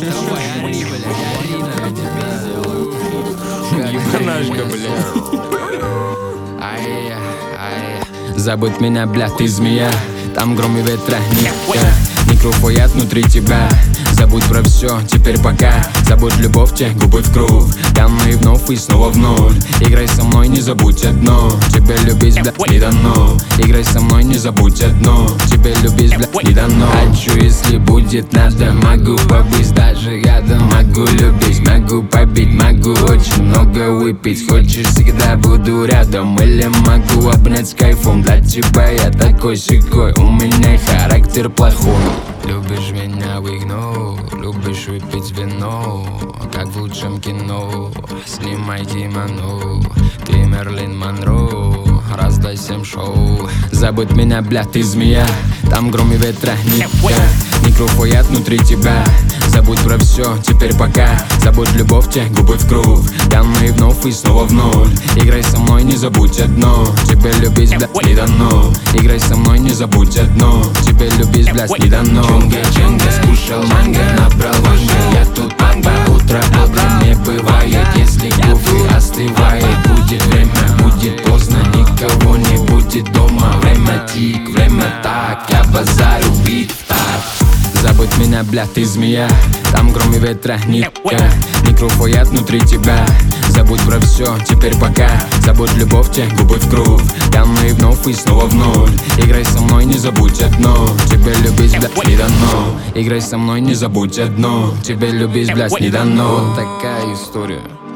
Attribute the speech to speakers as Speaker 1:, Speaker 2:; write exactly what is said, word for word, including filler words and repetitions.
Speaker 1: Ебанашка, бля.
Speaker 2: Забудь меня, бля, ты змея. Там гром и ветра нет. Микрофоят внутри тебя. Забудь про все, теперь пока. Забудь любовь, те губы в круг. Там и вновь, и снова в ноль. Играй со мной, не забудь одно. Тебя любить, бля, не дано. Играй со мной, не забудь одно. Тебя любить, бля, не дано. Хочу, если будет надо. Могу побыть даже рядом. Могу любить, могу побить. Могу очень много выпить. Хочешь, всегда буду рядом. Или могу обнять с кайфом. Для тебя я такой-сякой. У меня характер плохой. Любишь меня в игнор, любишь выпить вино, как в лучшем кино. Снимай кимоно, ты Мерлин Монро, раздай всем шоу. Забудь меня, бля, ты змея. Там гром и ветра нет. Микрофоят внутри тебя. Забудь про все, теперь пока. Забудь любовь, те губы в круг. Там и вновь, и снова в ноль. Играй со мной, не забудь одно. Тебя любить, бля, не дано. Играй со мной, не забудь одно. Тебя любить, блядь, не дано. Чунга, чунга, скушал манго, набрал ванга. Я тут памба, утро бодрым не бывает. Если кофе остывает, будет время, будет поздно. Никого не будет дома. Время тик, время так. Я базарю бит так. Забудь меня, бля, ты змея. Там гром и ветра нет. Микрофоят внутри тебя. Забудь про все, теперь пока. Забудь любовь, те губы в круг. Там и вновь, и снова в ноль. Играй со мной, не забудь одно. Тебя любить, бля, не дано. Играй со мной, не забудь одно. Тебя любить, блядь, не дано. Вот такая история.